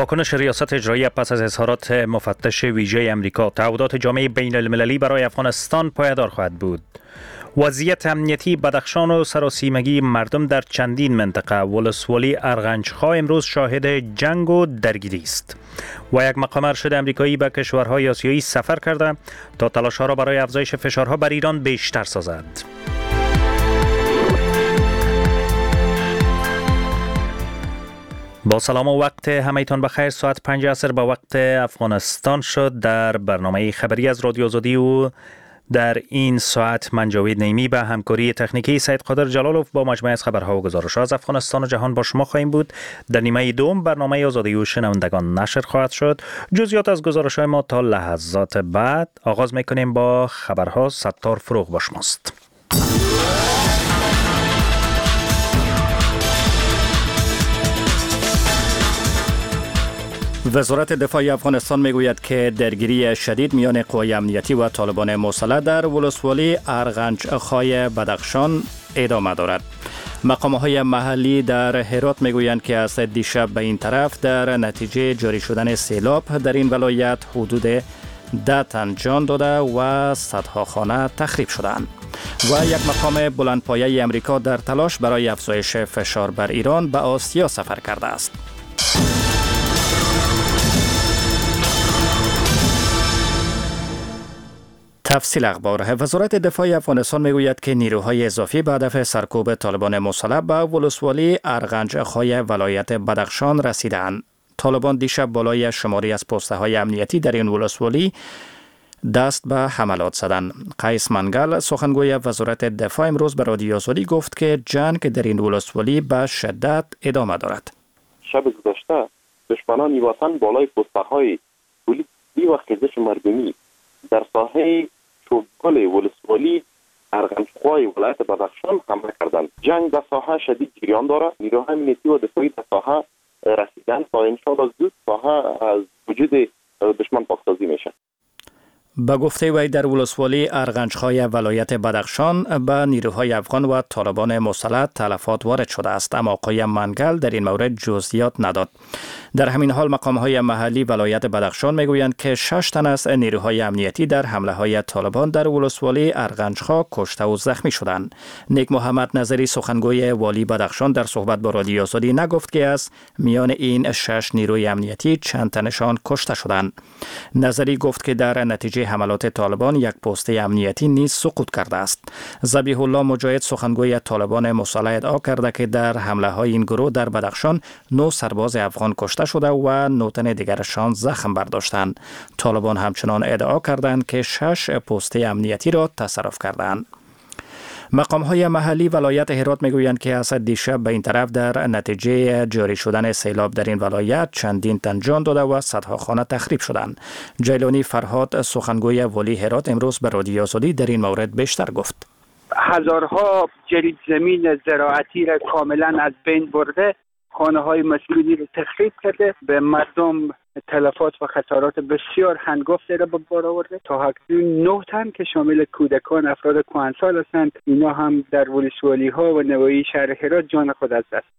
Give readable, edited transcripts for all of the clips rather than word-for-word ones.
واکنش ریاست اجرایی پس از اظهارات مفتش ویژه امریکا، تعهدات جامعه بین المللی برای افغانستان پایدار خواهد بود. وضعیت امنیتی بدخشان و سراسیمگی مردم در چندین منطقه ولسوالی ارغنجخا امروز شاهد جنگ و درگیری است و یک مقام ارشد امریکایی به کشورهای آسیایی سفر کرده تا تلاش‌ها را برای افزایش فشارها بر ایران بیشتر سازد. با سلام و وقت همه‌تان بخیر. ساعت 5 عصر به وقت افغانستان شد. در برنامه خبری از رادیو آزادی و در این ساعت من جاوید نیمی به همکاری تکنیکی سید قادر جلالوف با مجموعه از خبرها و گزارش‌ها از افغانستان و جهان با شما خواهیم بود. در نیمه دوم برنامه آزادی و شنوندگان نشر خواهد شد. جزئیات از گزارش‌های ما تا لحظات بعد. آغاز می‌کنیم با خبرها. ستار فروغ با شماست. وزارت دفاع افغانستان میگوید که درگیری شدید میان قوای امنیتی و طالبان مسلح در ولسوالی ارغنجخای بدخشان ادامه دارد. مقام‌های محلی در هرات میگویند که از دیشب به این طرف در نتیجه جاری شدن سیلاب در این ولایت حدود 10 تن جان داده و صدها خانه تخریب شدند. و یک مقام بلندپایه امریکا در تلاش برای افزایش فشار بر ایران به آسیا سفر کرده است. تفصیل اخبار. وزارت دفاع افغانستان میگوید که نیروهای اضافی به هدف سرکوب طالبان مسلح به ولسوالی ارغنجخای ولایت بدخشان رسیدند. طالبان دیشب بالای شماری از پست‌های امنیتی در این ولسوالی دست به حملات زدند. قیس منگل سخنگوی وزارت دفاع امروز به رادیو آزادی گفت که جنگ در این ولسوالی به شدت ادامه دارد. شب گذشته دشمنان نیواسان بالای پست‌های پلیسی و خیزش مردمی در ساحه چوبگل ولسوالی ارغنجخای ولایت بدخشان حمله کردند. جنگ در ساحه شدید جریان دارد. نیروهای امنیتی و دفاعی در ساحه رسیدند تا انشاءالله زود ساحه از وجود دشمن پاکسازی میشه. به گفته وی در ولسوالی ارغنجخای ولایت بدخشان به نیروهای افغان و طالبان مسلح تلفات وارد شده است، اما آقای منگل در این مورد جزئیات نداد. در همین حال مقام‌های محلی ولایت بدخشان میگویند که 6 تن از نیروهای امنیتی در حمله‌های طالبان در ولسوالی ارغنجخا کشته و زخمی شدند. نیک محمد نظری سخنگوی والی بدخشان در صحبت با رادیو آزادی نگفت که از میان این 6 نیروی امنیتی چند تنشان کشته شدند. نظری گفت که در نتیجه حملات طالبان یک پست امنیتی نیز سقوط کرده است. ذبیح الله مجاهد سخنگوی طالبان مسلح ادعا کرده که در حمله‌های این گروه در بدخشان 9 سرباز افغان کشته شده و 9 تن دیگرشان زخم برداشتند. طالبان همچنان ادعا کردند که 6 پست امنیتی را تصرف کردند. مقام‌های محلی ولایت هرات میگویند که از دیشب به این طرف در نتیجه جاری شدن سیلاب در این ولایت چندین تن جان داده و صدها خانه تخریب شدند. جیلانی فرهاد سخنگوی والی هرات امروز به رادیو آزادی در این مورد بیشتر گفت. هزارها جرید زمین زراعتی را کاملا از بین برده، خانه‌های مسکونی را تخریب کرده، به مردم تلفات و خسارات بسیار هنگفتی را به بار آورده. تا اکنون 9 تن که شامل کودکان افراد کهنسال هستند، اینا هم در ولسوالی‌ها و نواحی شهر هرات جان خود از دست.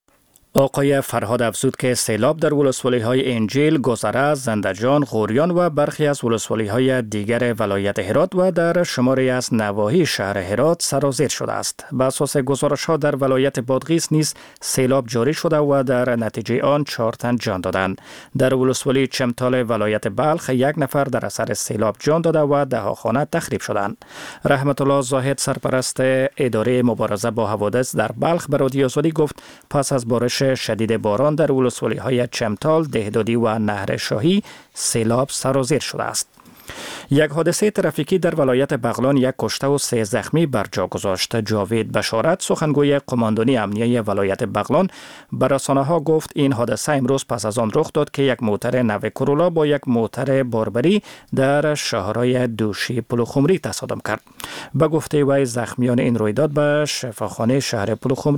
آقای فرهاد افزود که سیلاب در ولسوالی‌های انجیل، گذره، زندجان، غوریان و برخی از ولسوالی‌های دیگر ولایت هرات و در شماری از نواحی شهر هرات سرازیر شده است. بر اساس گزارش‌ها در ولایت بادغیس نیز سیلاب جاری شده و در نتیجه آن 4 تن جان دادند. در ولسوالی چمتال ولایت بلخ 1 نفر در اثر سیلاب جان داده و 10 خانه تخریب شدند. رحمت الله زاهد سرپرست اداره مبارزه با حوادث در بلخ به رادیو آزادی گفت پس از بارش شدید باران در ولسوالی‌های چمتال، دهدادی و نهر شاهی سیلاب سرازیر شده است. یک حادثه ترافیکی در ولایت بغلان 1 کشته و 3 زخمی بر جا گذاشت. جاوید بشارت سخنگوی قماندانی امنیه ولایت بغلان به رسانه‌ها گفت این حادثه امروز پس از آن رخ داد که یک موتر نو کرولا با یک موتر باربری در شهرهای دوشی پلوخمری تصادم کرد. به گفته وی زخمیان این رویداد به شفاخانه شهر پلوخمری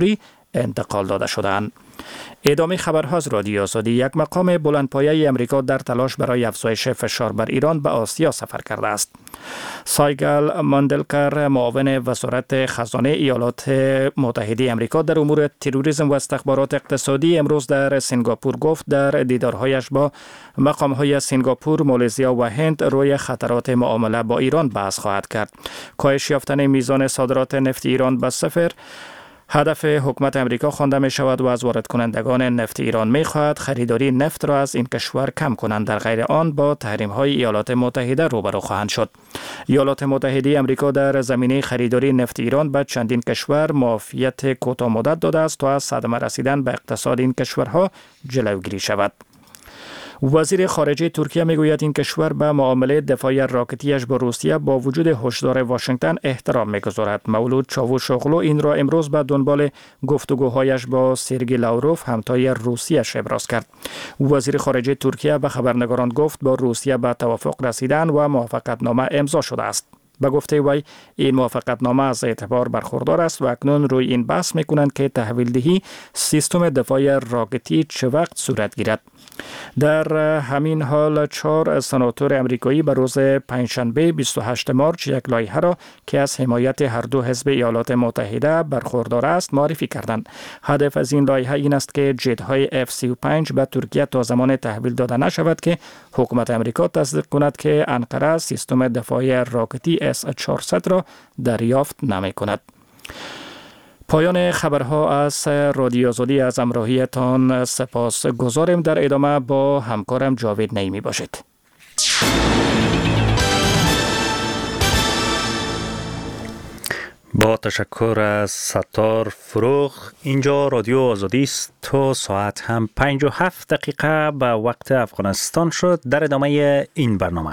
انتقال داده شدند. ادامه خبرها از رادیو آزادی. یک مقام بلندپایه امریکا در تلاش برای افزایش فشار بر ایران به آسیا سفر کرده است. سایگل ماندلکر، معاون وزارت خزانه ایالات متحده امریکا در امور تروریسم و استخبارات اقتصادی، امروز در سنگاپور گفت در دیدارهایش با مقامهای سنگاپور، مالزیا و هند روی خطرات معامله با ایران بحث خواهد کرد. کاهش یافتن میزان صادرات نفت ایران به صفر هدف حکومت امریکا خوانده می شود و از وارد کنندگان نفت ایران می خواهد خریداری نفت را از این کشور کم کنند، در غیر آن با تحریم های ایالات متحده روبرو خواهند شد. ایالات متحده امریکا در زمینه خریداری نفت ایران به چندین کشور معافیت کوتاه مدت داده است تا از صدمه رسیدن به اقتصاد این کشورها جلوگیری شود. وزیر خارجه ترکیه میگوید این کشور به معامله دفاعی راکتیش با روسیه با وجود هشدار واشنگتن احترام میگذارد. مولود چاوشوغلو این را امروز به دنبال گفتگوهایش با سرگئی لاوروف همتای روسیه‌اش ابراز کرد. وزیر خارجه ترکیه به خبرنگاران گفت با روسیه به توافق رسیدن و موافقتنامه امضا شده است. به گفته وی این موافقتنامه از اعتبار برخوردار است و اکنون روی این بحث میکنند که تحویل دهی سیستم دفاعی راکتی چه وقت صورت گیرد. در همین حال 4 سناتور امریکایی به روز پنجشنبه 28 مارس یک لایحه را که از حمایت هر دو حزب ایالات متحده برخوردار است معرفی کردند. هدف از این لایحه این است که جت‌های F-35 به ترکیه تا زمان تحویل داده نشود که حکومت امریکا تصدیق کند که انقره سیستم دفاعی راکتی S-400 را دریافت نمی‌کند. پایان خبرها از رادیو آزادی. از همراهیتان سپاس گزارم. در ادامه با همکارم جاوید نعیمی باشید. با تشکر از ستار فروغ. اینجا رادیو آزادی است تا ساعت هم 57 دقیقه به وقت افغانستان شد. در ادامه این برنامه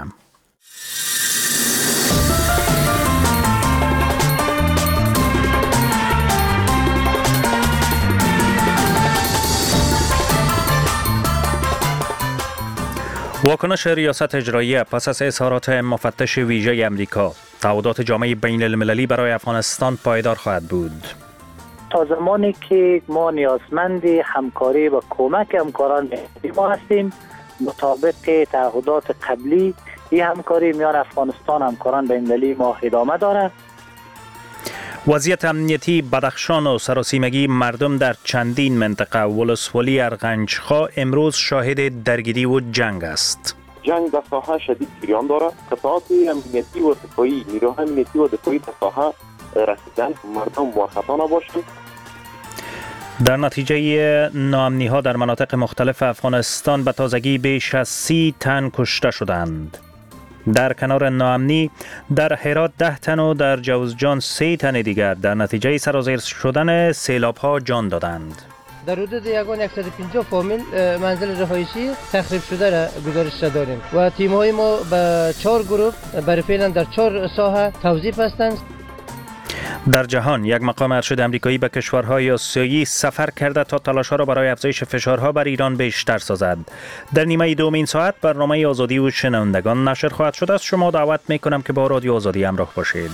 واکنش ریاست اجراییه پس از اظهارات مفتش ویژه امریکا. تعهدات جامعه بین المللی برای افغانستان پایدار خواهد بود. تا زمانی که ما نیازمند همکاری و کمک همکاران ما هستیم، مطابق تعهدات قبلی این همکاری میان افغانستان همکاران بین المللی ما ادامه دارد. وضعیت امنیتی بدخشان و سراسیمگی مردم در چندین منطقه ولسوالی ارغنجخا امروز شاهد درگیری و جنگ است. جنگ در ساحه شدید جریان دارد. قطعات امنیتی و دفاعی، نیروهای امنیتی و دفاعی در ساحه رسیدن مردم موفقانه نباشند. در نتیجه ناامنی ها در مناطق مختلف افغانستان به تازگی بیش از 30 تن کشته شدند. در کنار ناامنی در هرات 10 تن و در جوزجان 3 تن دیگر در نتیجه سرازیر شدن سیلاب ها جان دادند. در حدود یگان 150 فامیل منزل رهایشی تخریب شده را گزارش داریم و تیم های ما به 4 گروه برای فعلا در 4 ساحه توظیف هستند. در جهان یک مقام ارشد امریکایی به کشورهای آسیایی سفر کرده تا تلاش‌ها را برای افزایش فشارها بر ایران بیشتر سازد. در نیمه دوم این ساعت برنامه آزادی و شنوندگان نشر خواهد شد. از شما دعوت می‌کنم که با رادیو آزادی همراه باشید.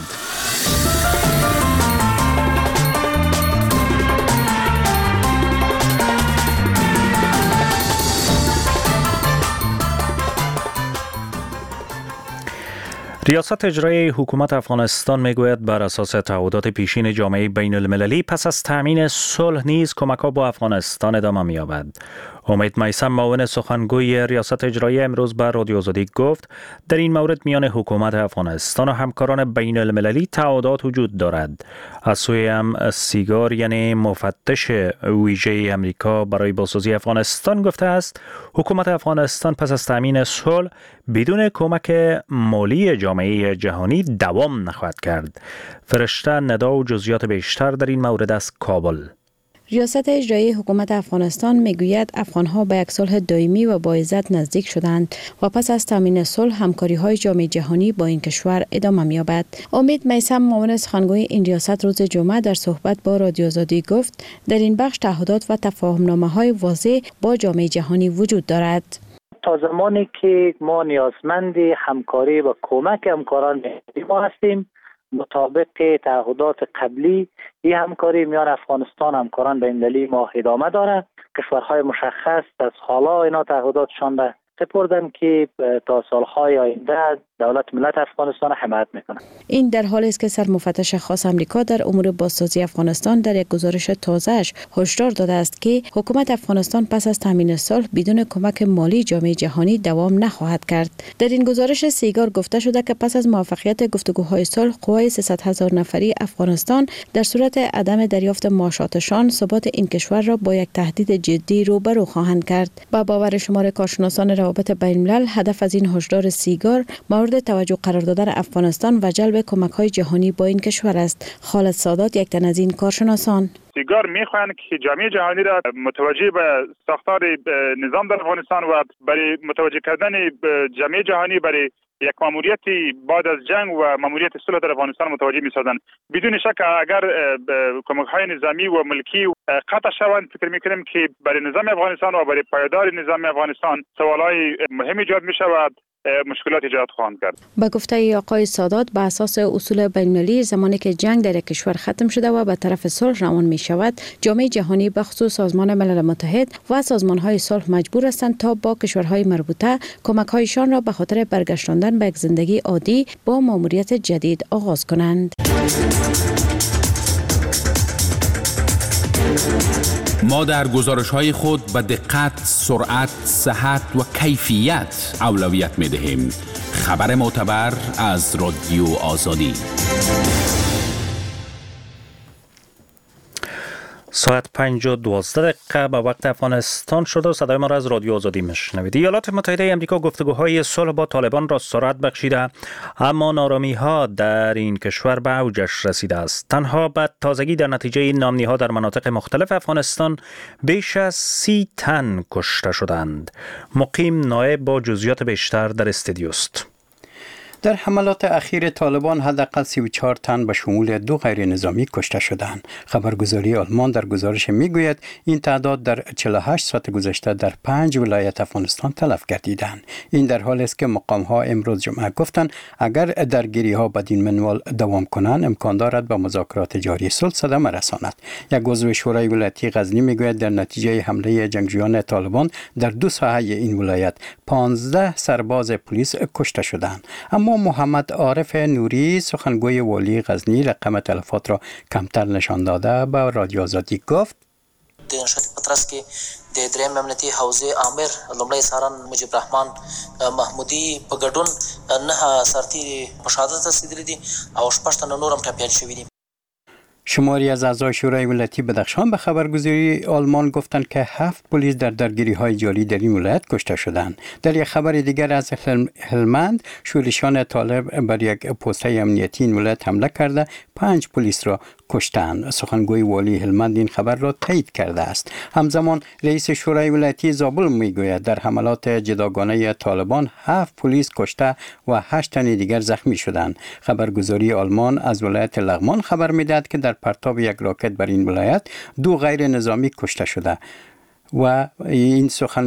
ریاست اجرایی حکومت افغانستان میگوید بر اساس تعهدات پیشین جامعه بین المللی پس از تامین صلح نیز کمک‌ها با افغانستان ادامه می‌یابد. امید میثم معاون سخنگوی ریاست اجرایی امروز به رادیو آزادی گفت در این مورد میان حکومت افغانستان و همکاران بین المللی تعهدات وجود دارد. از سوی هم سیگار یعنی مفتش ویژه امریکا برای بازسازی افغانستان گفته است حکومت افغانستان پس از تامین صلح بدون کمک مالی جامعه جهانی دوام نخواهد کرد. فرشته ندا و جزئیات بیشتر در این مورد از کابل. ریاست اجرایی حکومت افغانستان میگوید افغانها به یک صلح دائمی و با عزت نزدیک شدند و پس از تامین صلح همکاری‌های جامعه جهانی با این کشور ادامه می‌یابد. امید میثم معاون سخنگوی این ریاست روز جمعه در صحبت با رادیو آزادی گفت در این بخش تعهدات و تفاهم‌نامه‌های واضح با جامعه جهانی وجود دارد. تا زمانی که ما نیازمند همکاری و کمک همکاران ما هستیم، مطابق تعهدات قبلی این همکاری میان افغانستان همکاران بین‌المللی ما ادامه داره. کشورهای مشخص از حالا اینا تعهداتشان را سپردن که تا سالهای آینده دولت ملت افغانستان حمایت میکنه. این در حالی است که سرمفتش خاص آمریکا در امور بازسازی افغانستان در یک گزارش تازه‌اش هشدار داده است که حکومت افغانستان پس از تامین صلح بدون کمک مالی جامعه جهانی دوام نخواهد کرد. در این گزارش سیگار گفته شده که پس از موفقیت گفتگوهای صلح قوای 300,000 نفری افغانستان در صورت عدم دریافت معاشاتشان ثبات این کشور را با یک تهدید جدی روبرو خواهند کرد. با باور شمار کارشناسان روابط بین‌الملل هدف از این هشدار سیگار مورد توجه قرار دادن افغانستان و جلب کمک‌های جهانی با این کشور است. خالد سادات یک تن از این کارشناسان سیگار میخواهند که جامعه جهانی را متوجه به ساختار نظام در افغانستان و برای متوجه کردن جامعه جهانی برای یک ماموریتی بعد از جنگ و ماموریت صلح در افغانستان متوجه می‌سازند. بدون شک اگر کمک‌های نظامی و ملکی قطع شوند، فکر می‌کنیم که برای نظام افغانستان و برای پایدار نظام افغانستان سوالای مهم ایجاد می‌شود، مشکلات ایجاد خواهند کرد. با گفته آقای سادات، به اساس اصول بین‌المللی زمانی که جنگ در یک کشور ختم شده و به طرف صلح روان می شود، جامعه جهانی به خصوص سازمان ملل متحد و سازمان‌های صلح مجبور هستند تا با کشورهای مربوطه کمک‌هایشان را به خاطر برگشتاندن به یک زندگی عادی با ماموریت جدید آغاز کنند. ما در گزارش‌های خود به دقت، سرعت، صحت و کیفیت اولویت می‌دهیم. خبر معتبر از رادیو آزادی. ساعت 5:12 به وقت افغانستان شده و صدای ما را از رادیو آزادی میشنوید. ایالات متحده آمریکا گفتگوهای صلح با طالبان را سرعت بخشیده، اما نارامی‌ها در این کشور به اوجش رسیده است. تنها به تازگی در نتیجه نامنی‌ها در مناطق مختلف افغانستان بیش از 30 تن کشته شدند. مقیم نایب با جزئیات بیشتر در استودیو است. در حملات اخیر طالبان حداقل 34 تن به شمول 2 غیر نظامی کشته شدند. خبرگزاری آلمان در گزارش میگوید این تعداد در 48 ساعت گذشته در 5 ولایت افغانستان تلف گردیدند. این در حالی است که مقام‌ها امروز جمعه گفتند اگر درگیری‌ها بدین منوال دوام کنند امکان دارد به مذاکرات جاری صلح صدمه رساند. یک عضو شورای ولایتی غزنی میگوید در نتیجه حمله جنگجویان طالبان در 2 ساحه این ولایت 15 سرباز پلیس کشته شدند. اما محمد عارف نوری سخنگوی والی غزنی رقم تلفات را کمتر نشان داده به رادیو آزادی گفت د نشاط پترس کې د دریم امنیتي حوزه آمر لومړی سارن مجيب رحمان محمودي په ګډون نه سرتیري په شهادت رسیدلي دي او شپږ تنه نور هم ټپیان شوي دي. شماری از اعضای شورای ولایتی بدخشان به خبرگزاری آلمان گفتند که 7 پلیس در درگیری‌های جاری در این ولایت کشته شدند. در یک خبر دیگر از هلمند، شورشیان طالب بر یک پست امنیتی این ولایت حمله کرده 5 پلیس را کشتند. سخنگوی والی هلمند این خبر را تایید کرده است. همزمان رئیس شورای ولایتی زابل میگوید در حملات جداگانه طالبان 7 پلیس کشته و 8 تن دیگر زخمی شدند. خبرگزاری آلمان از ولایت لغمان خبر میدهد که در پرتاب یک راکت بر این ولایت 2 غیر نظامی کشته شده و این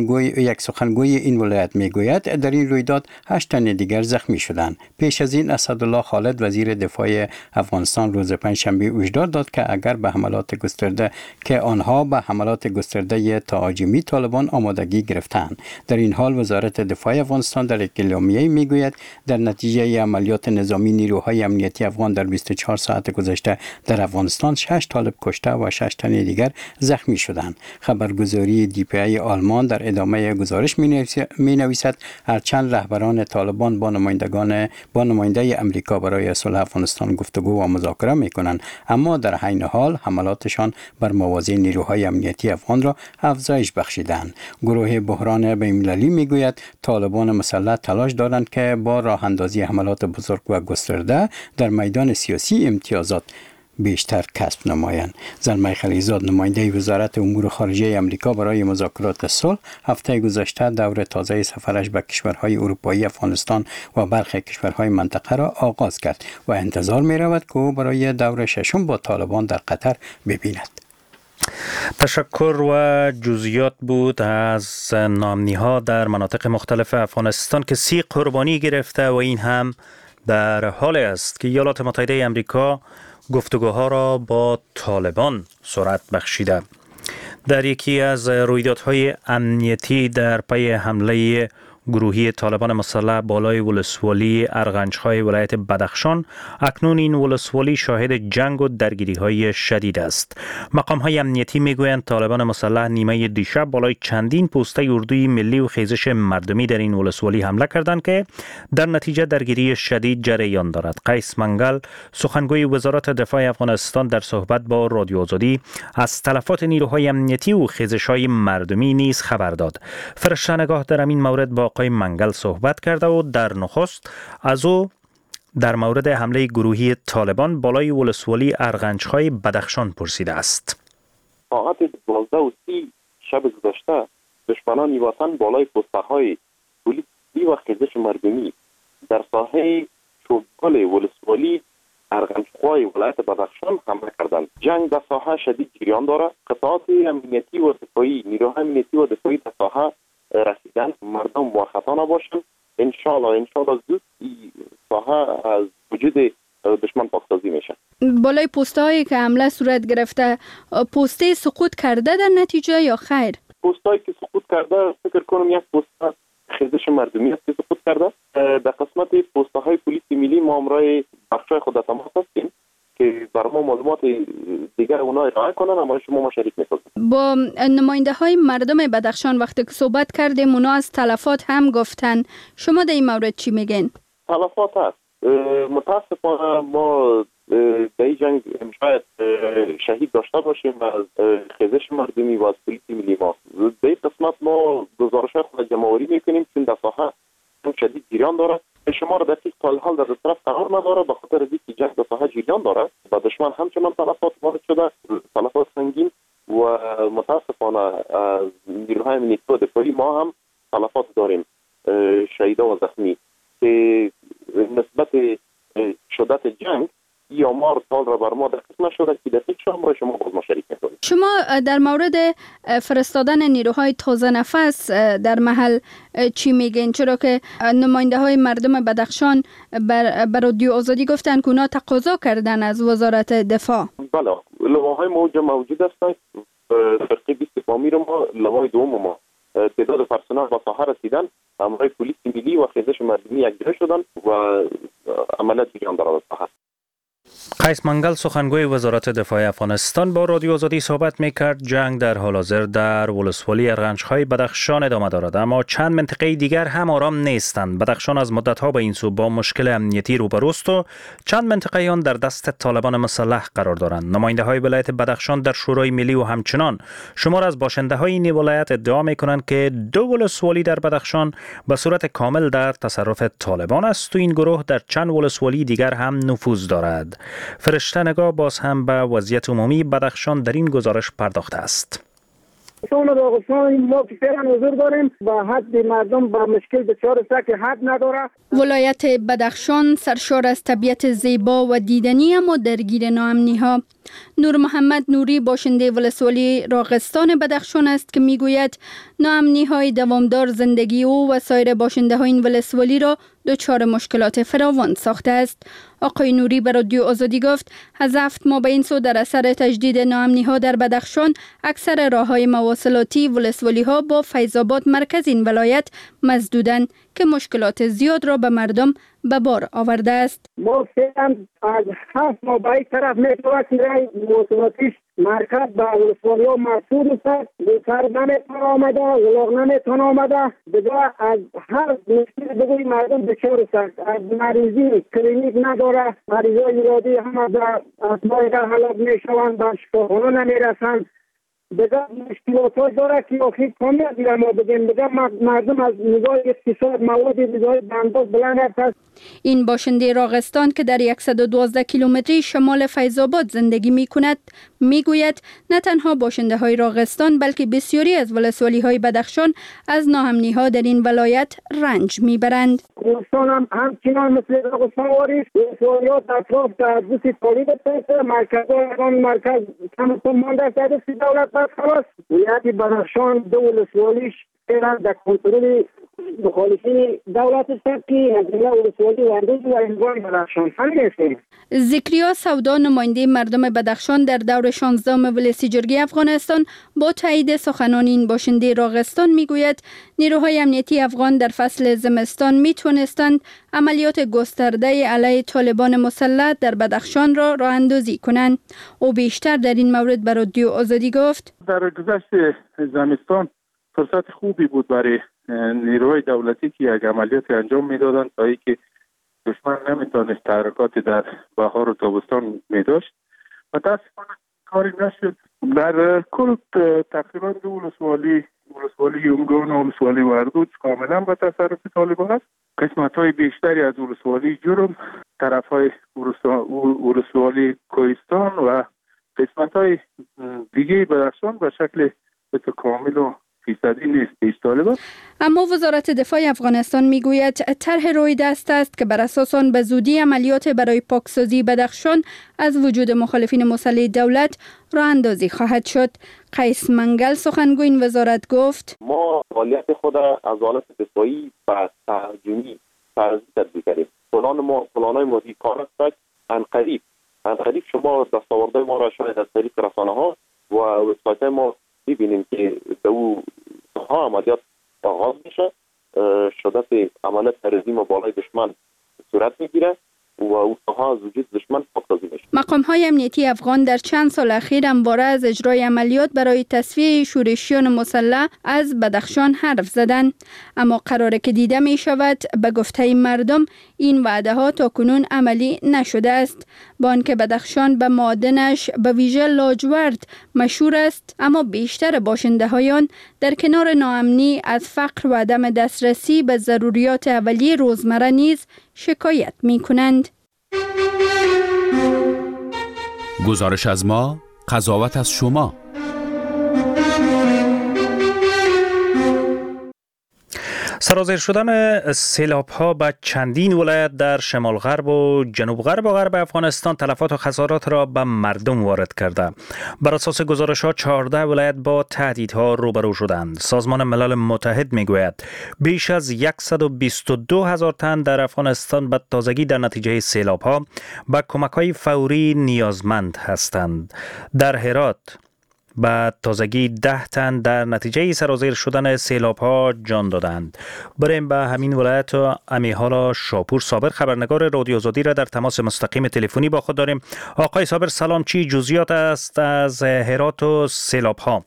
سخنگوی این ولایت میگوید در این رویداد 8 تن دیگر زخمی شدند. پیش از این اسدالله خالد وزیر دفاع افغانستان روز پنجشنبه هشدار داد که اگر به حملات گسترده که آنها به حملات گسترده تهاجمی طالبان آمادگی گرفتند. در این حال وزارت دفاع افغانستان در یک اعلامیه میگوید در نتیجه عملیات نظامی نیروهای امنیتی افغان در 24 ساعت گذشته در افغانستان 6 طالب کشته و 6 تن دیگر زخمی شدند. خبرگزاری DPI آلمان در ادامه گزارش می نویسد هرچند رهبران طالبان با نماینده امریکا برای صلح افغانستان گفتگو و مذاکره می کنند، اما در عین حال حملاتشان بر موازی نیروهای امنیتی افغان را افزایش بخشیدند. گروه بحران بین‌المللی می گوید طالبان مسلح تلاش دارند که با راه اندازی حملات بزرگ و گسترده در میدان سیاسی امتیازات بیشتر کسب نمایند. زلمه خلیزاد نماینده وزارت امور خارجه امریکا برای مذاکرات صلح هفته گذشته دور تازه سفرش به کشورهای اروپایی افغانستان و برخی کشورهای منطقه را آغاز کرد و انتظار می رود که او برای دور ششم با طالبان در قطر ببیند. تشکر و جزئیات بود از نامنی‌ها در مناطق مختلف افغانستان که 30 قربانی گرفته و این هم در حال است که ایالات متحده آمریکا گفتگوها را با طالبان سرعت بخشیده. در یکی از رویدادهای امنیتی در پی حمله گروهی طالبان مسلح بالای ولسوالی ارغنج‌های ولایت بدخشان، اکنون این ولسوالی شاهد جنگ و درگیری‌های شدید است. مقام‌های امنیتی می‌گویند طالبان مسلح نیمه دیشب بالای چندین پوسته اردوی ملی و خیزش مردمی در این ولسوالی حمله کردند که در نتیجه درگیری شدید جریان دارد. قیس منگل، سخنگوی وزارت دفاع افغانستان، در صحبت با رادیو آزادی از تلفات نیروهای امنیتی و خیزش‌های مردمی نیز خبر داد. فرشته نگاه در این مورد با آقای منگل صحبت کرده و در نخست از او در مورد حمله گروهی طالبان بالای ولسوالی ارغنج‌های بدخشان پرسیده است. ساعت 12:30 شب گذشته دشمنان نیوتن بالای پست‌های پلیسی و خیزش مردمی در ساحه چوبگل ولسوالی ارغنج‌های ولایت بدخشان حمله کردند. جنگ در ساحه شدید جریان دارد. قطعات امنیتی و دفاعی، نیروهای امنیتی و دفاعی در ساحه رسیدن، مردم موفقا نباشند. انشالله زود این ساحه از وجود دشمن پاکسازی میشه. بالای پست‌هایی که حمله صورت گرفته، پسته سقوط کرده در نتیجه یا خیر؟ پست‌هایی که سقوط کرده فکر کنم یک پست خیزش مردمی است که سقوط کرده. در قسمت پست‌های پلیس ملی ما امرای بخشای خود تماس هستیم که بر ما معلومات دیگر اونا ارائه کنن، اما شما شریک می‌کنید. با نماینده های مردم بدخشان وقتی که صحبت کردیم اونا از تلفات هم گفتن، شما در این مورد چی میگین؟ تلفات هست. متاسفانه ما در این جنگ شاید شهید داشته باشیم از خیزش مردمی و از پلیس ملی ما. در این قسمت ما گزارش خود جمع‌آوری میکنیم چون در ساحه شدید جریان داره. شما را دقیق تا حال در طرف قرار نداره به خاطر اینکه جنگ در ساحه جریان داره و دشمن همچنان تلفات وارد شده، تلفات سنگین و متاسفانه از نیروهای امنیتی و دفاعی ما هم تلفات داریم، شهیدا و زخمی که نسبت شدت جنگ یا آمار سال را بر ما دقیق نشده که دقیق شما باز ما شریک می‌کنیم. شما در مورد فرستادن نیروهای تازه نفس در محل چی میگین؟ چرا که نماینده های مردم بدخشان بر رادیو آزادی گفتن که اونا تقاضا کردن از وزارت دفاع. بله، لواهای موجود هستند. فرقه 20 فامیل ما، لوای دوم ما تعداد پرسنل با ساحه رسیدن، امرای پلیس ملی و خیزش مردمی یکجا شدن و عملیات جریان دارد. قیس منگل، سخنگوی وزارت دفاع افغانستان، با رادیو آزادی صحبت میکرد. جنگ در حال حاضر در ولسوالی ارغنج‌های بدخشان ادامه دارد، اما چند منطقه دیگر هم آرام نیستند. بدخشان از مدت‌ها به این سو با مشکل امنیتی روبروست و چند منطقه آن در دست طالبان مسلح قرار دارند. نماینده‌های ولایت بدخشان در شورای ملی و همچنان شمار از باشنده‌های این ولایت ادعا می‌کنند که دو ولسوالی در بدخشان به صورت کامل در تصرف طالبان است و این گروه در چند ولسوالی دیگر هم نفوذ دارد. فرشته نگاه باز هم به وضعیت عمومی بدخشان در این گزارش پرداخته است. ما فعلا حضور داریم با حد مردم با مشکل دچار است که حد نداره. ولایت بدخشان سرشار از طبیعت زیبا و دیدنی اما درگیر ناامنی‌ها. نور محمد نوری باشنده ولسوالی راغستان بدخشان است که میگوید ناامنی‌های دوامدار زندگی او و سایر باشنده‌های این ولسوالی را دچار مشکلات فراوان ساخته است. آقای نوری به رادیو آزادی گفت از 7 ماه به این سو در اثر تجدید ناامنی‌ها در بدخشان اکثر راه‌های مواصلاتی ولسوالی‌ها با فیض آباد مرکز این ولایت مسدودند که مشکلات زیاد را به مردم به بار آورده است. ما فعلا از 7 ماه به این طرف می‌شود که راه مواصلاتیش مرکز به ولسوالی‌ها مسدود است. بیکار نمیتونه آمده، غلاق نمیتونه آمده. دیگه از هر مشکل دیگه مردم دچار است. از مریضی کلینیک نداره، مریضای ایرادی هم از اسبای حالات میشوند، به شفاخانه نمیرسند. دیگه مشکلات داره که آخر کامیاب دیگه ما بگیم دیگه مردم از نگاه اقتصاد مواد غذایی به انداز بلند است. این باشنده راغستان که در 112 کیلومتری شمال فیض آباد زندگی می کند میگوید نه تنها باشنده های راغستان بلکه بسیاری از ولسوالی های بدخشان از ناامنی ها در این ولایت رنج میبرند. راغستان هم همچنان مثل راغستان واریست، ولسوالی ها در اطراف تحدثی تولید است، مرکز کمتون مانده است دست دولت بس خلاص. ولایت بدخشان دو ولسوالیش فعلا در کنترل مخالفین دولت است که از جمله ولسوالی وردوز و انگار بدخشان همین است. ذکریا سودا نماینده مردم بدخشان در دور 16 مجلس جرگه افغانستان با تایید سخنان این باشنده راغستان میگوید نیروهای امنیتی افغان در فصل زمستان میتونستند عملیات گسترده علیه طالبان مسلح در بدخشان را راه اندازی کنند. او بیشتر در این مورد به رادیو آزادی گفت: در گذشت زمستان فرصت خوبی بود برای نیروهای دولتی که یک عملیات انجام میدادند تا اینکه دشمن نمیتونست تحرکات در بهار و تابستان میداشت و متاسفانه کاری نشد. در کل تقریبا دو ولسوالی یونگان و ولسوالی وردوج کاملا به تصرف طالبان است. قسمت های بیشتری از ولسوالی جرم، طرف های ولسوالی کوهستان و قسمت های دیگه بدخشان به شکل کامل و فیصدی نیست طالبان. اما وزارت دفاع افغانستان میگوید طرح روی دست است که بر اساس آن به زودی عملیات برای پاکسازی بدخشان از وجود مخالفین مسلح دولت راه اندازی خواهد شد. قیس منگل سخنگوی این وزارت گفت: ما فعالیت خود از حالت دفاعی و تهاجمی تبدیل کردیم. پلان‌های ما کار است. عنقریب شما دستاوردهای ما را شاید از طریق رسانه‌ها و وبسایت‌های ما ببینیم که ها عملیات آغاز میشه، شدت عملیات تروریسم بالای دشمن صورت میگیره و اوها از وجود دشمن پاکسازی میشه. مقام‌های امنیتی افغان در چند سال اخیر همواره از اجرای عملیات برای تصفیه شورشیان مسلح از بدخشان حرف زدند، اما قراره که دیده می شود به گفته مردم این وعده ها تاکنون عملی نشده است. با آنکه بدخشان به معادنش به ویژه لاجورد مشهور است، اما بیشتر باشنده هایان در کنار ناامنی از فقر و عدم دسترسی به ضروریات اولیه روزمره نیز شکایت می کنند. گزارش از ما، قضاوت از شما. سرازیر شدن سیلاب‌ها به چندین ولایت در شمال غرب و جنوب غرب و غرب افغانستان تلفات و خسارات را به مردم وارد کرده. بر اساس گزارش‌ها 14 ولایت با تهدیدها روبرو شدند. سازمان ملل متحد میگوید بیش از 122,000 تن در افغانستان به تازگی در نتیجه سیلاب‌ها به کمک‌های فوری نیازمند هستند. در هرات به تازگی 10 تن در نتیجه سرازیر شدن سیلاب‌ها جان دادند. بریم به همین ولایت و امیحالا شاپور صابر خبرنگار رادیو آزادی را در تماس مستقیم تلفنی با خود داریم. آقای صابر سلام، چی جزئیات است از هرات و سیلاب‌ها؟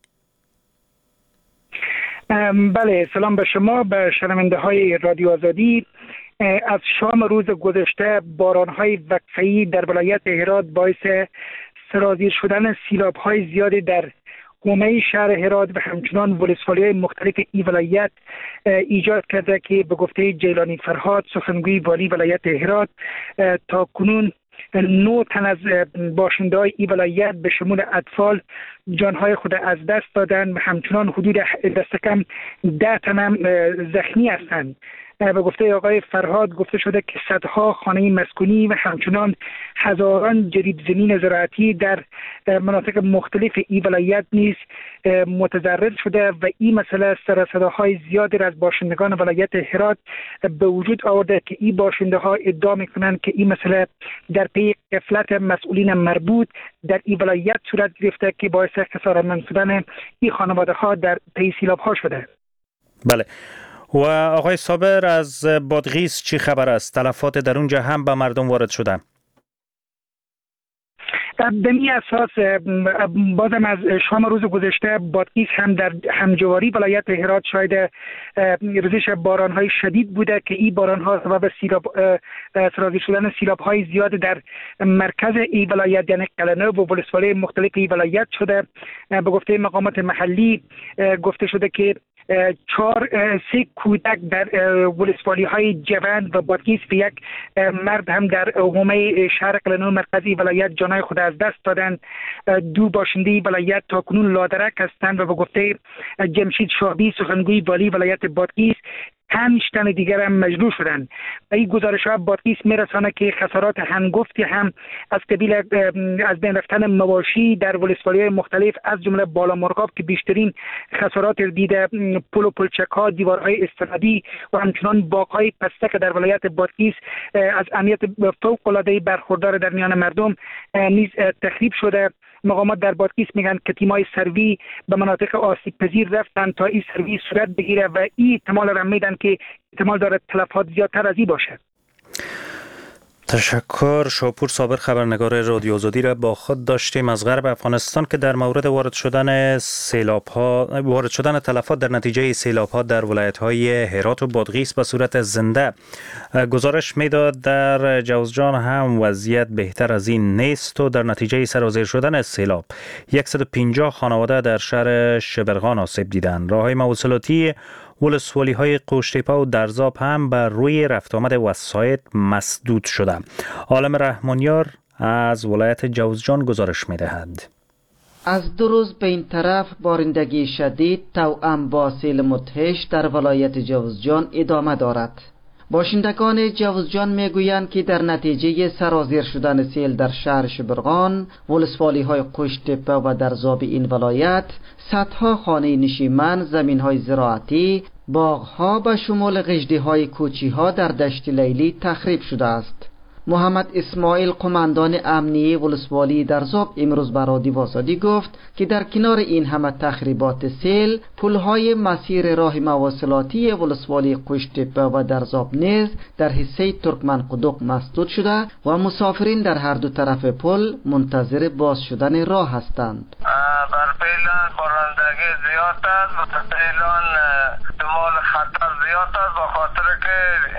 بله، سلام به شما، به شنونده های رادیو آزادی. از شام روز گذشته باران‌های وقفه‌ای در ولایت هرات باعث سرازیر شدن سیلاب‌های زیادی در حومه شهر هرات و همچنان ولسوالی‌های مختلف این ولایت ایجاد کرده که به گفته جیلانی فرهاد سخنگوی والی ولایت هرات تا کنون 9 تن از باشنده‌های این ولایت به شمول اطفال جانهای خود از دست دادند و همچنان حدود دست کم 10 تن هم زخمی هستند. به گفته آقای فرهاد گفته شده که صدها خانه مسکونی و همچنان هزاران جریب زمین زراعتی در مناطق مختلف این ولایت نیز متضرر شده و این مسئله سر صداهای زیادی از باشندگان ولایت هرات به وجود آورده که این باشنده ها ادعا میکنند که این مسئله در پی غفلت مسئولین مربوط در این ولایت صورت گرفته که باعث خسارتمند شدن این خانواده ها در پی سیلاب ها شده. بله. و آقای صابر از بادغیس چی خبر است؟ تلفات در اونجا هم به مردم وارد شده؟ به این اساس بازم از شام روز گذشته بادغیس هم در همجواری ولایت هرات شاهد ریزش باران‌های شدید بوده که این باران‌ها سبب سرازیر شدن سیلاب‌های زیاد در مرکز این ولایت یعنی قلنه و ولسوالی مختلف این ولایت شده. به گفته مقامات محلی گفته شده که 3 کودک در ولسوالی های جوند و بادغیس و 1 مرد هم در حومه شهر قلنو مرکزی ولایت جانهای خود از دست دادند. 2 باشنده ولایت تا کنون لادرک هستند و به گفته جمشید شاهبی سخنگوی والی ولایت بادغیس 5 تن دیگر هم مجروح شدند. و این گزارش‌ها بادغیس میرسانه که خسارات هنگفتی هم از قبیل از بین رفتن مواشی در ولسوالی‌های مختلف از جمله بالا مرغاب که بیشترین خسارات دیده، پل و پلچک‌ها، دیوارهای استنادی و همچنان باغ‌های پسته که در ولایت بادغیس از اهمیت فوق‌العاده‌ای برخوردار در میان مردم نیز تخریب شده. مقامات در بادغیس میگن که تیم‌های سروی به مناطق آسیب پذیر رفتن تا این سروی صورت بگیره و این احتمال را میدن که احتمال داره تلفات زیادتر از این باشه. تشکر. شاپور صابر خبرنگار رادیو آزادی را با خود داشتیم از غرب افغانستان که در مورد وارد شدن تلفات در نتیجه سیلاب‌ها در ولایت‌های هرات و بادغیس به صورت زنده گزارش میداد. در جوزجان هم وضعیت بهتر از این نیست و در نتیجه سرازیر شدن سیلاب 150 خانواده در شهر شبرغان آسیب دیدند. راههای مواصلاتی ولسوالی های قوشتیپا و درزاب هم بر روی رفت آمد وسایط مسدود شده. عالم رحمانیار از ولایت جوزجان گزارش می دهد. از 2 روز به این طرف بارندگی شدید توأم با سیل مدهش در ولایت جوزجان ادامه دارد. باشندگان جوزجان میگویند که در نتیجه سرازیر شدن سیل در شهر شبرغان، ولسوالی های قوشتیپا و درزاب این ولایت، صدها خانه نشیمن، زمین های زراعتی، باغ ها به شمول غژدی های کوچی ها در دشت لیلی تخریب شده است. محمد اسماعیل قماندان امنیه ولسوالی درزاب امروز به رادیو آزادی گفت که در کنار این همه تخریبات سیل، پل‌های مسیر راه مواصلاتی ولسوالی قوشتیپا و درزاب نیز در حصه ترکمن قدوق مسدود شده و مسافرین در هر دو طرف پل منتظر باز شدن راه هستند. بر پیلان بارندگی زیاد است و پیلان احتمال خطر زیاد است به خاطر که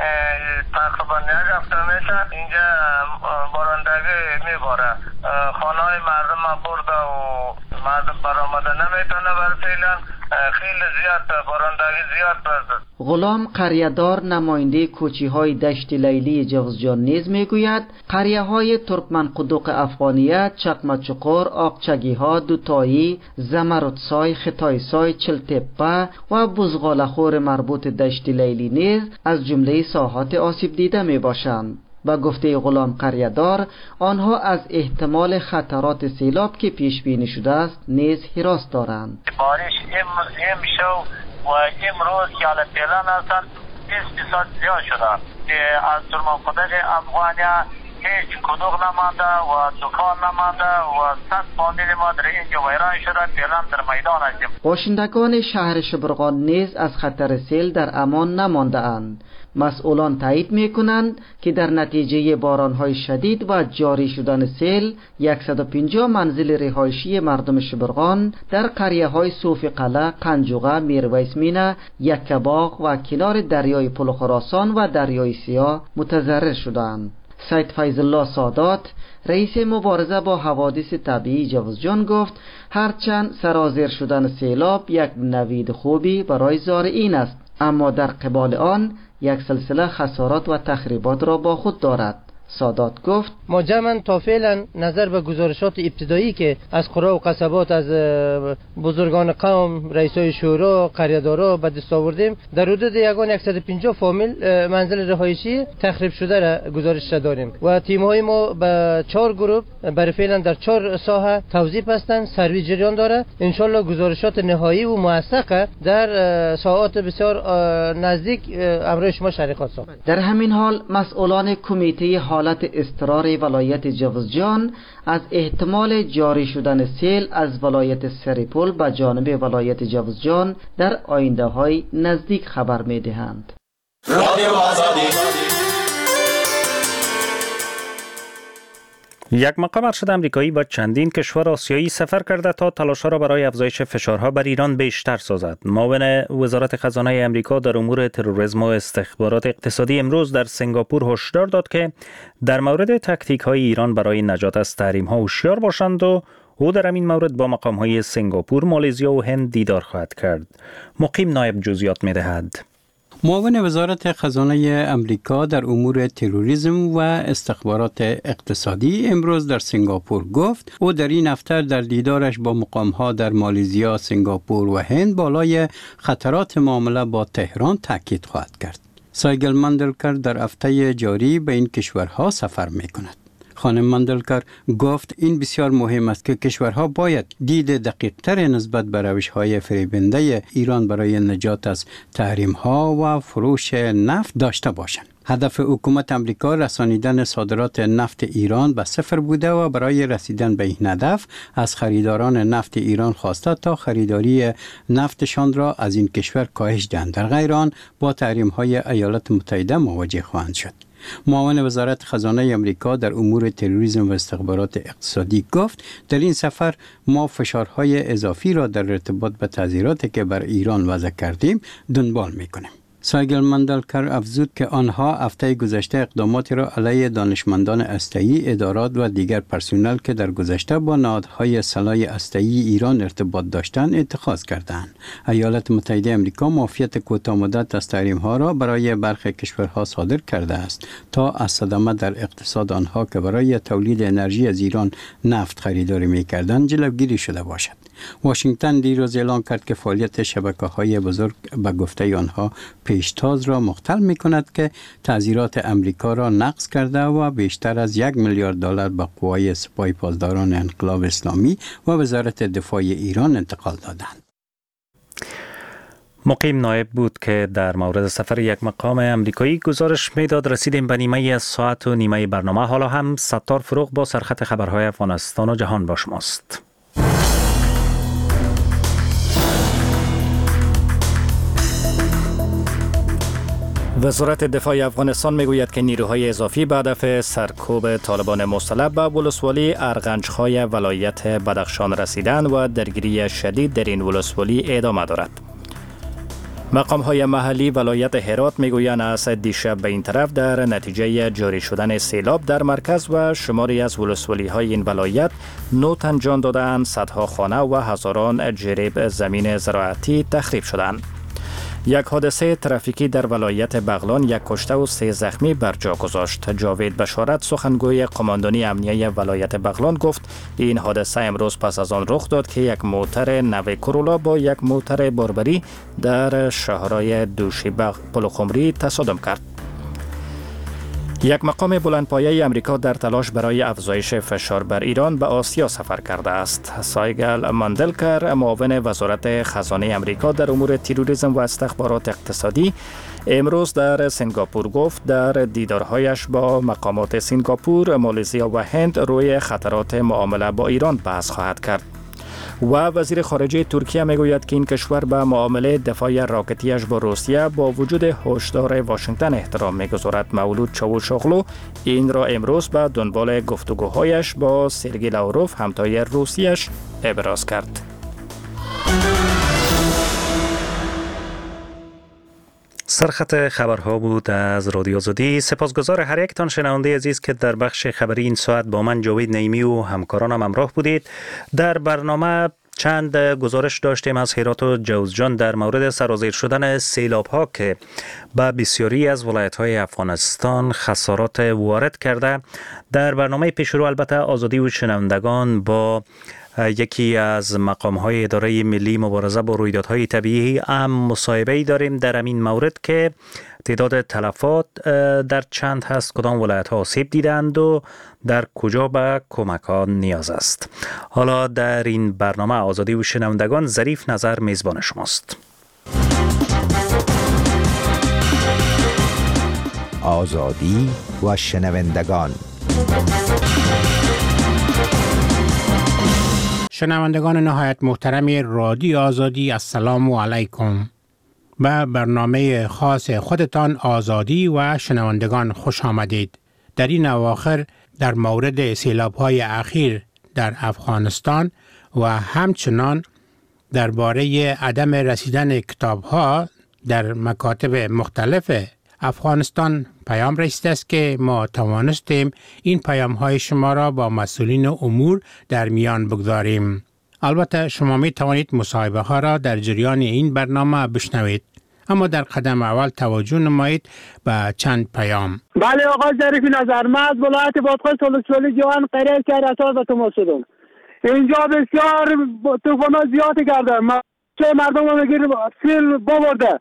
تقریبا 1 هفته میشه اینجا بارندگی میباره. خانه های مردم برده و مردم برآمده نمیتونه بر پیلان خیلی زیاد بارندگی زیاد است. غلام قریه‌دار نماینده کوچی های دشت لیلی جوزجان نیز میگوید قریه های ترکمن قدوق افغانیت، چقمچقر، آقچگی ها، دوتایی، زمرودسای، خطایسای، چلتپه و بزغالخور مربوط دشت لیلی نیز از جمله ساحات آسیب دیده می باشند. با گفته غلام قریه‌دار آنها از احتمال خطرات سیلاب که پیش بینی شده است نیز هراس دارند. بارش امشب و امروز که على پیلان هستند 20% زیاد شده که از ترکمن قدوق افغانیا هیچ قدوق نمانده و دکان نمانده و 100 فامیل ما در اینجا ویران شده. پیلان در میدان هستیم. باشندگان شهر شبرغان نیز از خطر سیل در امان نمانده اند. مسئولان تایید میکنند که در نتیجه بارانهای شدید و جاری شدن سیل 150 منزل رهایشی مردم شبرغان در قریه های صوفی قلعه، قنجوغه، میرویس مینه، یکباغ و کنار دریای پل خراسان و دریای سیاه متضرر شدند. سید فیض الله سادات رئیس مبارزه با حوادث طبیعی جوزجان گفت هرچند سرازیر شدن سیلاب یک نوید خوبی برای زارعین است، اما در قبال آن یک سلسله خسارات و تخریبات را با خود دارد. سادات گفت ما جمعاً تا فعلا نظر به گزارشات ابتدایی که از قرى و قصبات از بزرگان قوم، رئیسای شورا، قریه‌دارا به دست آوردیم در حدود 150 فامیل منزل رهایشی تخریب شده را گزارش داریم و تیم‌های ما به 4 گروه برای فعلا در 4 ساحه توزیع هستند. سروی جریان داره. ان شاءالله گزارشات نهایی و موثق در ساعات بسیار نزدیک امروز شما شریک هستم. در همین حال مسئولان کمیته حالت اضطرار ولایت جوزجان از احتمال جاری شدن سیل از ولایت سریپول به جانب ولایت جوزجان در آینده های نزدیک خبر می دهند. یک مقام ارشد امریکایی با چندین کشور آسیایی سفر کرده تا تلاش‌ها را برای افزایش فشارها بر ایران بیشتر سازد. معاون وزارت خزانه امریکا در امور تروریسم و استخبارات اقتصادی امروز در سنگاپور هشدار داد که در مورد تاکتیک‌های ایران برای نجات از تحریم‌ها هوشیار باشند و او در این مورد با مقام‌های سنگاپور، مالزیا و هند دیدار خواهد کرد. مقیم نایب جزئیات می‌دهد. معاون وزارت خزانه امریکا در امور تروریسم و استخبارات اقتصادی امروز در سنگاپور گفت او در این هفته در دیدارش با مقام‌ها در مالزیا، سنگاپور و هند بالای خطرات معامله با تهران تاکید خواهد کرد. سایگل ماندلکر در هفته جاری به این کشورها سفر می‌کند. خانم ماندلکر گفت این بسیار مهم است که کشورها باید دید دقیق‌تر نسبت به روش‌های فریبنده ایران برای نجات از تحریم‌ها و فروش نفت داشته باشند. هدف حکومت امریکا رسانیدن صادرات نفت ایران به صفر بوده و برای رسیدن به این هدف از خریداران نفت ایران خواسته تا خریداری نفتشان را از این کشور کاهش دهند. در غیر آن با تحریم‌های ایالات متحده مواجه خواهند شد. معاون وزارت خزانه امریکا در امور تروریسم و استخبارات اقتصادی گفت در این سفر ما فشارهای اضافی را در ارتباط به تعزیراتی که بر ایران وضع کردیم دنبال می‌کنیم. سایگل ماندلکر افزود که آنها هفته گذشته اقداماتی را علیه دانشمندان هسته‌ای، ادارات و دیگر پرسنل که در گذشته با نهادهای سلاح هسته‌ای ایران ارتباط داشتند اتخاذ کردند. ایالات متحده آمریکا معافیت کوتاه‌مدت از تحریم‌ها را برای برخی کشورها صادر کرده است تا از صدمه در اقتصاد آنها که برای تولید انرژی از ایران نفت خریداری می‌کردند جلوگیری شده باشد. واشنگتن دیروز اعلام کرد که فعالیت شبکه‌های بزرگ به گفته آنها پیشتاز را مختل می‌کند که تعزیرات امریکا را نقض کرده و بیشتر از $1 میلیارد به قوای سپاه پاسداران انقلاب اسلامی و وزارت دفاع ایران انتقال دادند. مقیم نایب بود که در مورد سفر یک مقام امریکایی گزارش میداد. رسیدیم به نیمه از ساعت و نیمه برنامه. حالا هم ستار فروغ با سرخط خبرهای افغانستان و جهان با شماست. وزارت دفاع افغانستان میگوید که نیروهای اضافی به هدف سرکوب طالبان مسلح به ولسوالی ارغنجخای ولایت بدخشان رسیدند و درگیری شدید در این ولسوالی ادامه دارد. مقام‌های محلی ولایت هرات میگویند از دیشب به این طرف در نتیجه جاری شدن سیلاب در مرکز و شماری از ولسوالی‌های این ولایت 9 تن جان دادند، صدها خانه و هزاران جریب زمین زراعتی تخریب شدند. یک حادثه ترافیکی در ولایت بغلان 1 کشته و 3 زخمی بر جا گذاشت. جاوید بشارت سخنگوی قماندانی امنیه ولایت بغلان گفت این حادثه امروز پس از آن رخ داد که یک موتر نو کرولا با یک موتر باربری در شهرهای دوشیبه پلوخمری تصادم کرد. یک مقام بلندپایه امریکا در تلاش برای افزایش فشار بر ایران به آسیا سفر کرده است. سایگل ماندلکر معاون وزارت خزانه امریکا در امور تروریسم و استخبارات اقتصادی امروز در سنگاپور گفت در دیدارهایش با مقامات سنگاپور، مالزیا و هند روی خطرات معامله با ایران بحث خواهد کرد. و وزیر خارجه ترکیه میگوید که این کشور به معامله دفاع راکتیش با روسیه با وجود هشدار واشنگتن احترام میگذارد. مولود چاوشاغلو این را امروز به دنبال گفتگوهایش با سرگئی لاوروف همتای روسیش ابراز کرد. سرخط خبرها بود از رادیو آزادی. سپاسگزار هر یکتان شنونده عزیز که در بخش خبری این ساعت با من جاوید نعیمی و همکارانم همراه بودید. در برنامه چند گزارش داشتیم از هرات و جوزجان در مورد سرازیر شدن سیلاب ها که به بسیاری از ولایت های افغانستان خسارات وارد کرده. در برنامه پیشرو البته آزادی و شنوندگان با یکی از مقام‌های اداره ملی مبارزه با رویدادهای طبیعی مصاحبه‌ای داریم در همین مورد که تعداد تلفات در چند هست، کدام ولایت‌ها آسیب دیدند و در کجا به کمک‌ها نیاز است. حالا در این برنامه آزادی و شنوندگان ظریف نظر میزبان شماست. آزادی و شنوندگان. شنوندگان نهایت محترم رادیو آزادی، السلام علیکم. به برنامه خاص خودتان آزادی و شنوندگان خوش آمدید. در این اواخر در مورد سیلاب‌های اخیر در افغانستان و همچنان درباره عدم رسیدن کتاب‌ها در مکاتب مختلف افغانستان پیام رسیده است که ما توانستیم این پیام‌های شما را با مسئولین امور در میان بگذاریم. البته شما می توانید مصاحبه ها را در جریان این برنامه بشنوید. اما در قدم اول توجه نمایید به چند پیام. بله آقای ظریفی نظر، من از ولایت بادغیس ولسوالی جوان قریه شهر اساس و تماسدون. اینجا بسیار طوفان زیاد کرده، مردم رو بگیر سیل ببرده.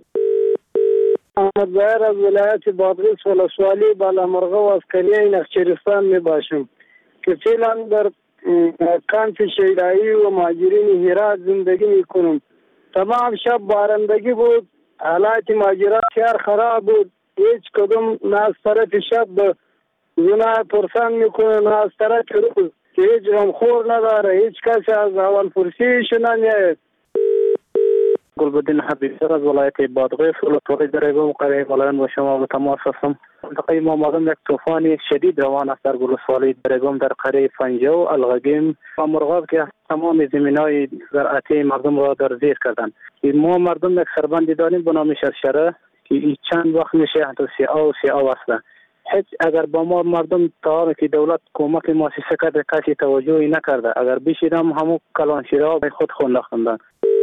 احمد ظاهر از ولایت بادغیس ولسوالی بالامرغه و از قریه نخچرستان می باشم که فعلا در کانت شیرایی و مهاجرین هرات زندگی می کنم. تمام شب بارندگی بود، حالات مهاجرت شهر خراب بود، هیچ کدوم نه از طرف شب زنا پرسان میکنه نه از طرف روز که هیچ غمخور نداره، هیچ کس از اول پرسیش نمیاد. گلبدین حبیب‌سر از ولایت بادغیس ولسوالی درگم قریه بالایان با شما به تماس هستم. منطقه ما مردم یک طوفان شدید روان است در ولسوالی درگم در قریه فنجو الغگیم و مرغاب که تمام زمینای زراعتی مردم را در زیر کردند. ما مردم یک سربندی داریم به نام شرشره که چند وقت میشه حتی سیاه است. هیچ اگر با ما مردم تا که دولت کمک مؤسسه کرده کسی توجهی نکرده، اگر بشیدم همون کلانشیرها به خود خوندن.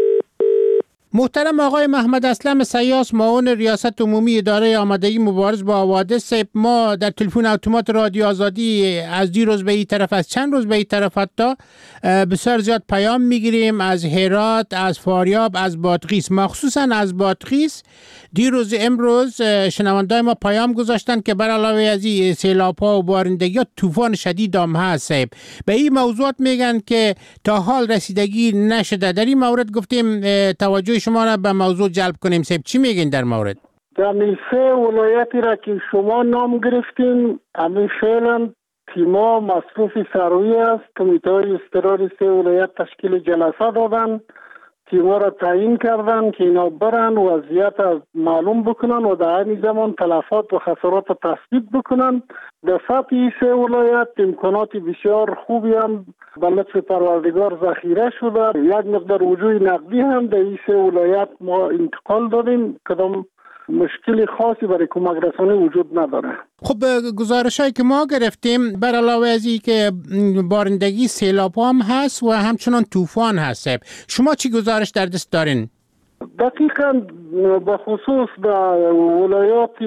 محترم آقای محمد اسلم سیاس، معاون ریاست عمومی اداره آمادگی مبارزه با حوادث، ما در تلفن اتومات رادیو آزادی از دیروز به این طرف، از چند روز به این طرف حتی بسیار زیاد پیام میگیریم از هرات، از فاریاب، از بادغیس، مخصوصا از بادغیس. دیروز امروز شنوندای ما پیام گذاشتن که بر علاوه از این سیلاب‌ها و بارندگی طوفان شدید هم هست. به این موضوعات میگن که تا حال رسیدگی نشده. در این مورد گفتیم توجه شما را به موضوع جلب کنیم. چی میگین در مورد؟ در سه ولایتی را که شما نام گرفتین، همین فعلا تیما مصروف سروی است. کمیته های اضطراری سه ولایت تشکیل جلسه دادن، تیما را تعیین کردن که اینا برن وضعیت معلوم بکنن و در این زمان تلفات و خسارات تثبیت بکنن. در سطح سه ولایت امکانات بسیار خوبی هم به لطف پروردگار ذخیره شده. یک مقدار وجوه نقدی هم در این سه ولایت ما انتقال دادیم. کدام مشکلی خاصی برای کمک رسانی وجود نداره. خب گزارشایی که ما گرفتیم بر علاوه از این که بارندگی سیلاب هم هست و همچنان طوفان هست، شما چی گزارش در دست دارین؟ دقیقاً به خصوص در ولایات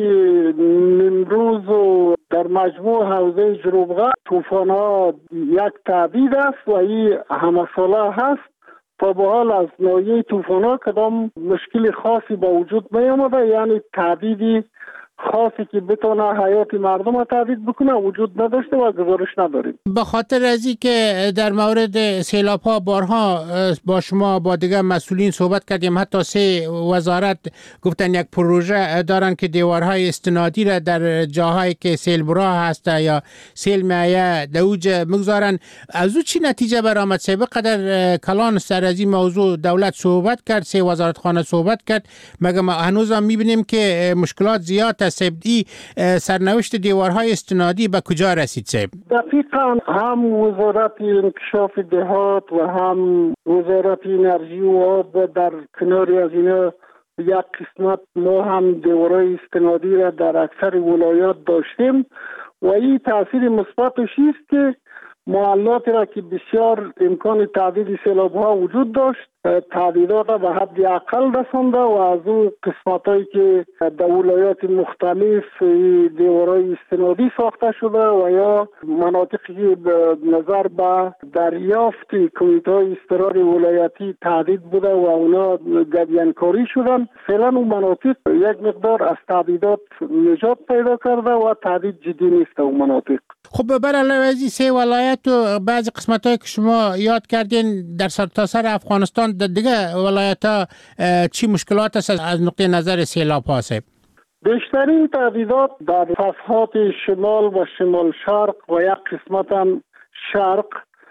نیمروز و در مجموع حوزه جنوب‌غرب طوفان ها یک تعدید است و این همه ساله هست. تا به حال از نوعی طوفان ها کدام مشکل خاصی با وجود نیامده، یعنی تعدیدی خاصی که بتونه حیات مردم را تهدید بکنه وجود نداشته و گزارش نداریم. به خاطر از این که در مورد سیلاب ها بارها با شما با دیگر مسئولین صحبت کردیم، حتی سه وزارت گفتن یک پروژه دارن که دیوارهای استنادی را در جاهایی که سیل برا هست یا سیل میایه دوج مگذارن. از او چی نتیجه برآمد؟ سه قدر کلان سر از این موضوع دولت صحبت کرد، سه وزارت خانه صحبت کرد، مگه ما هنوز هم میبینیم که مشکلات زیاد سبدی سرنوشت دیوارهای استنادی به کجا رسید سیب؟ دقیقا هم وزارت انکشاف دهات و هم وزارت انرژی و آب در کناری از اینا یک قسمت ما هم دیوارهای استنادی را در اکثر ولایات داشتیم و این تاثیر مثبتش است که محلاتی را که بسیار امکان تعدید سیلاب ها وجود داشت تعدیدات به حد اقل رسانده و از اون قسمت هایی که در ولایات مختلف دیوارهای استنادی ساخته شده و یا مناطقی که نظر به دریافت کمیته های اضطراری ولایتی تعدید بوده و اونا گدیانکاری شدن، فعلا اون مناطق یک مقدار از تعدیدات نجات پیدا کرده و تعدید جدی نیست اون مناطق. خب بر علاوه از این سه ولایت و بعضی قسمت هایی که شما یاد کردین در سرتاسر افغانستان در دیگه ولایت ها چی مشکلات است از نقطه نظر سیلاب ها هست؟ بیشترین تعدیدات در فصحات شمال و شمال شرق و یک قسمت هم شرق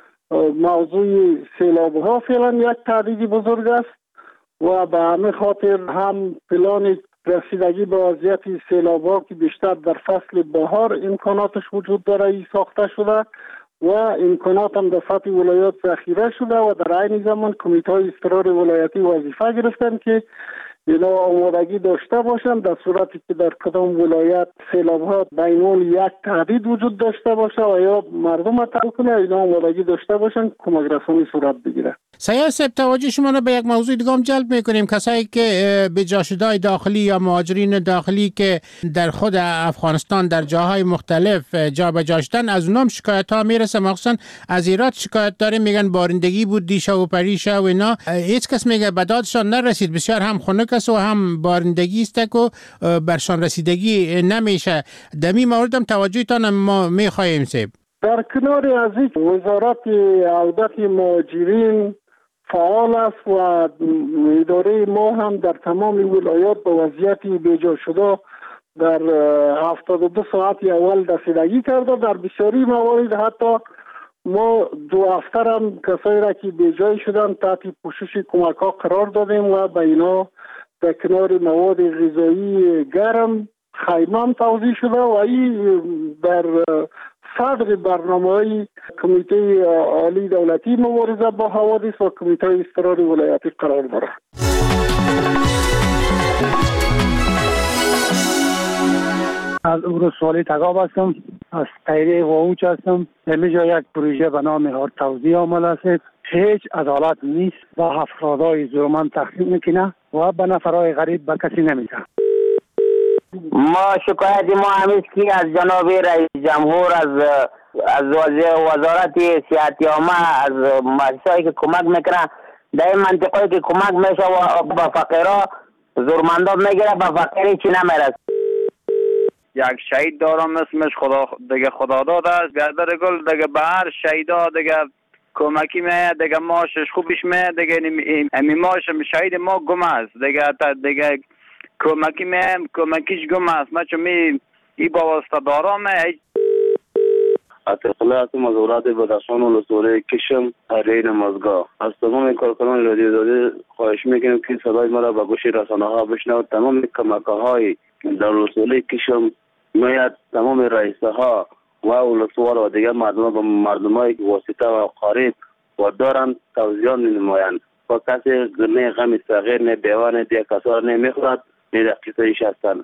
موضوع سیلاب ها فعلا یک تعدیدی بزرگ است و به همه خاطر هم پلان رسیدگی به وضعیت سیلاب ها که بیشتر در فصل بهار امکاناتش وجود داره ساخته شده و امکانات هم در سطح ولایات ذخیره شده و در عین زمان کمیته های اضطراری ولایتی وظیفه گرفتن که اینا آمادگی داشته باشند در صورتی که در کدام ولایت سیلاب ها بینون یک تهدید وجود داشته باشه و یا مردم تحقیق کنه اینا آمادگی داشته باشند کمک رسانی صورت بگیره. سیاح صاحب، توجه شما را به یک موضوع دیگه هم جلب میکنیم. کسایی که به جاشدهای داخلی یا مهاجرین داخلی که در خود افغانستان در جاهای مختلف جابجا شدن، از اونام شکایت ها میرسه. مخصوصا از ایران شکایت داره، میگن بارندگی بود دیشه و پریشه و اینا. هیچ کس میگه به دادشان نرسید، بسیار هم خنک است و هم بارندگی است و برشان رسیدگی نمیشه. دمی مورد هم توجهتان ما میخواهیم صاحب. در کنار از این وزارت عودت مهاجرین فعال است و اداره ما هم در تمام ولایات به وضعیت بیجا شده در 72 ساعت اول رسیدگی کرده. در بسیاری موارد حتی ما 2 هفته هم کسایی را که بیجای شدن تحت پوشش کمک ها قرار دادیم و به اینا در کنار مواد غذایی گرم خیمه هم توزیع شده و این در صدر برنامه‌های کمیته عالی دولتی مبارزه با حوادث و کمیته اضطراری ولایتی قرار دارد. از ولسوالی تگاب هستم، از تایره واوچ هستم. همینجا یک پروژه به نام هارد توزیع عمل است. هیچ عدالت نیست و افرادهای ظلماً تقسیم میکنه و به نفرهای غریب به کسی نمیده. ما شکایت ما همیست که از جناب رئیس جمهور از وزارت صحت عامه از مؤسسه‌ای که کمک میکنه در این منطقه‌ای که کمک میشه و به فقیرها زورمندا میگیره، به فقیری چی نمیرسه. یک شهید دارم اسمش خدا داد است. بیادر گل دیگه به هر شهیدا دیگه کمکی میاد، دیگه ماشش خوبش میاد، دیگه امی ماش شهید ما گم است دیگه کمکی میام کمکیش گم است. ما چون ای با واسطه دارم اطلاعات مزارات بدخشان و لسوره کشم حریر مزگاه. از تمام کارکنان رادیو زاده خواهش میکنیم که صدای ما به گوش رسانه ها بشنوید. تمام کمکه های در لسوره کشم میاد، تمام رئیسه ها و ولسوار و دیگر مردم های واسطه و قریب و دارن توزیع نمایند و کسی نه غم صغیر نه بیوه نه دیگه کسا نمیخورد نه دقیقه ایش هستند.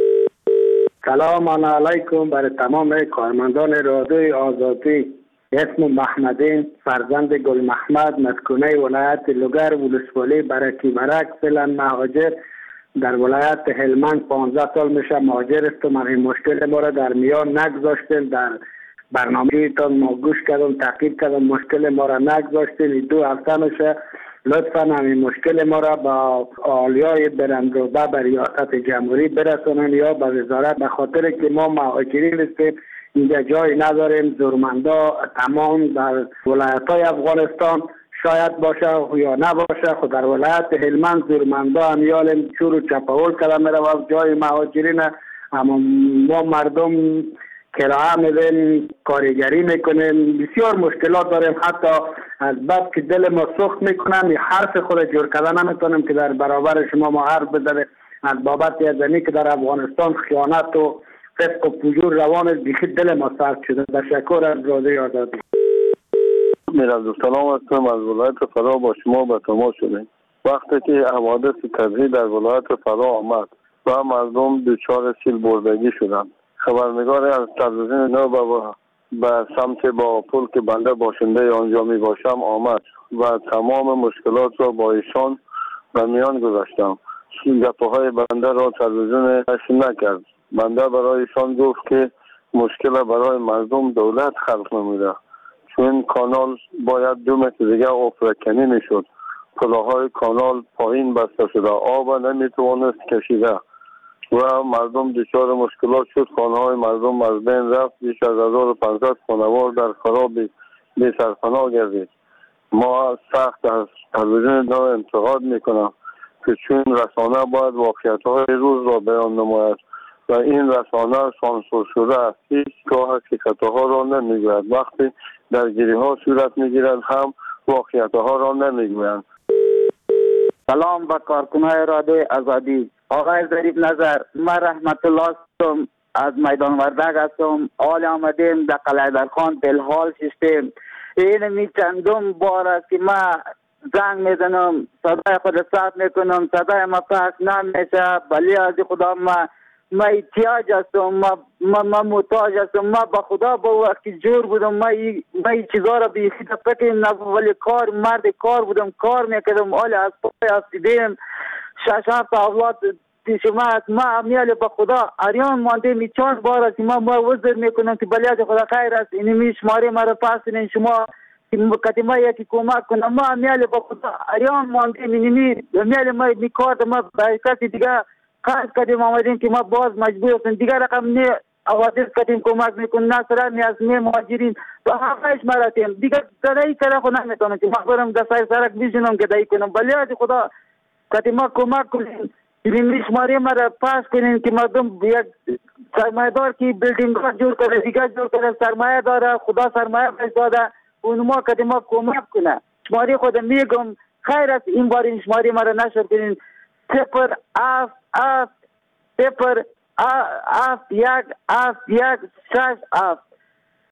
سلام علیکم بر تمام کارمندان رادیوی آزادی. اسم محمدین فرزند گل محمد، مسکونه ولایت لوگر، ولسوالی برکی برک، فعلا مهاجر در ولایت هلمند. 15 سال میشه مهاجر است. من این مشکل ما را در میان نگذاشتیم، در برنامه تان ما گوش کردم، تعقیب کردم، مشکل ما را نگذاشتیم. 2 هفته میشه. لطفاً همین مشکل ما را با عالیای برندروبه به ریاست جمهوری برسونن یا به وزارت، به خاطر که ما مهاجرین هستیم، اینجا جای نداریم. زورمندا تمام در ولایت‌های افغانستان شاید باشه یا نباشه، خود در ولایت هلمند زورمندا همیال چور و چپاول کردن میره و جای مهاجرین. اما ما مردم کرایه میدیم، کارگری میکنیم، بسیار مشکلات داریم. حتی از بعد که دل ما سوخت میکنم، این حرف خود جور کردن نمیتونم که در برابر شما ما حرف بزنیم از بابت ازنی که در افغانستان خیانت و فسق و فجور روان است. بیخی دل ما سرد شده. تشکر از رادیوی آزادی. میرعبدالسلام هستم از ولایت فرا با شما به تماس شدیم. وقتی که حوادث طبیعی در ولایت فرا آمد و مردم دچار سیل بردگی شدند، خبرنگار از تلویزیون نو به سمت با پل که بنده باشنده آنجا می باشم آمد و تمام مشکلات را با ایشان به میان گذاشتم. گپه های بنده را تلویزیون نشر نکرد. بنده برای ایشان گفت که مشکل برای مردم دولت خلق نمیده، چون کانال باید 2 متر دیگه افرکنی میشد. پلاهای کانال پایین بسته شده، آب نمیتوانست کشیده و مردم دچار مشکلات شد. خانه های مردم از بین رفت. بیش از 1500 خانوار در خراب بی سرپناه گردید. ما سخت از تلویزیون نو انتقاد میکنم که چون رسانه باید واقعیت های روز را بیان نماید و این رسانه سانسور شده است. هیچگاه حقیقت ها را نمیگوید. وقتی درگیری ها صورت میگیرد هم واقعیت ها را نمیگویند. سلام به کارکنان رادیوی آزادی. آقای ظریف نظر، من رحمت الله هستم، از میدان وردک هستم. حال آمدیم در قلعه درخان بلحال شستیم. این چندم بار است که من زنگ میزنم، صدای خود ساعت میکنم، صدای ما پاک نمیشه. ولی از خدا من ما احتیاج هستم، ما محتاج هستم. ما به خدا با وقتی جور بودم، ما این چیزا را بیخی فکر نبود، ولی مرد کار بودم، کار میکردم. حال از پای افتیدیم 6-7 اولاد پیش ما هست. ما امیال به خدا اریان مانده می چند بار است ما وزر میکنم که بلیاد خدا خیر است، اینمی شماره مرا پاس کنین شما کتی ما یکی کمک کنم. ما امیال به خدا اریان مانده اینمی امیال ما میکارد. ما به کسی دیگه قرض کردیم آمدیم که ما باز مجبور هستیم دیگر رقم نه آوازش کردیم کمک میکن نه سرا نیاز نه مهاجرین و همهش مراتیم دیگر گدایی کرده خود نمیتونم که ما برم دستای سرک بیشنم گدایی کنم. بلیاد خدا کتی ما کمک کنیم این شماره ما را پاس کنین که مردم یک سرمایه دار که بیلدینگ ها جور کرده دیگر جور کرده سرمایه داره، خدا سرمایه بهش داده اون ما کتی ما کمک کنه. شماره خود میگم خیر است این بار این شماره ما را نشر کنین 0-7-0-7-1-7-1-6-7